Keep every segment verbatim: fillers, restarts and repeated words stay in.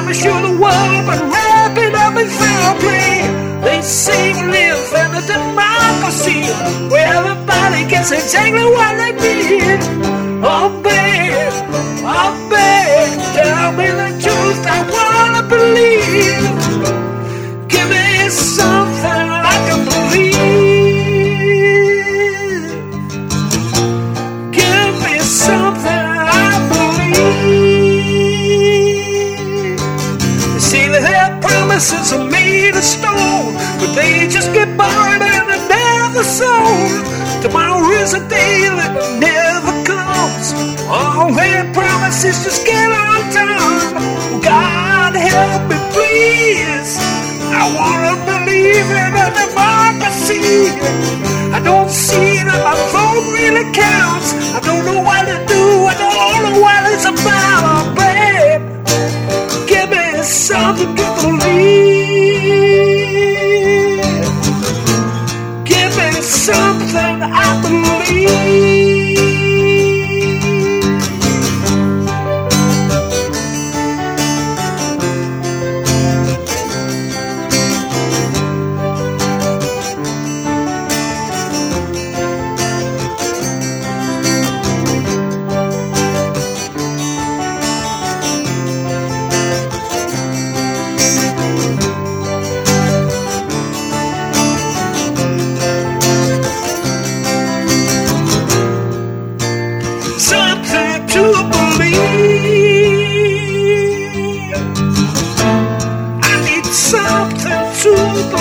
promise you the world, but wrap it up in fair play. They say we live in a democracy where everybody gets exactly what they need. Oh, babe, oh, babe, tell me the truth, I wanna believe. Give me something I can believe. Give me something I believe. You see, their promises are made of stone, but they just get buried and they're never sown. Tomorrow is a day that never comes. All their promises just get undone. God help me, please. I wanna believe in a democracy. I don't see that my vote really counts. I don't know what to do. I don't know what it's about. Oh, babe, give me something to believe. Give me something I believe. Something to believe. I need something to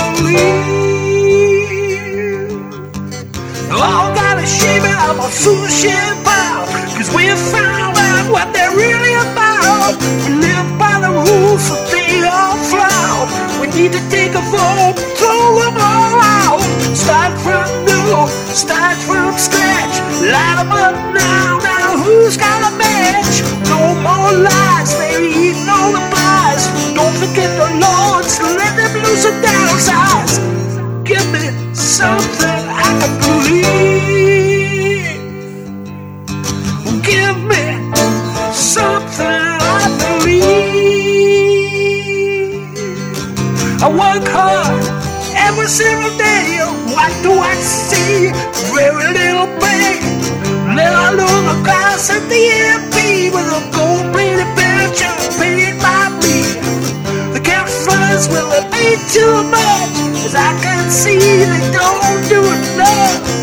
believe. All gotta shame it up on sushi pile, cause we found out what they're really about. We live by the rules, so they all flout. We need to take a vote, throw them all out. Start from new, start from scratch. Light them up now, now who's got a match? No more lies, they eating all the pies. Don't forget the lords, let them lose the downsides. Give me something I can believe. Give me something I believe. I work hard every single day. What do I see? Very little pay. Then I look across at the M P with a gold-plated picture painted by me. The campfires will have paid too much, as I can see they don't do enough.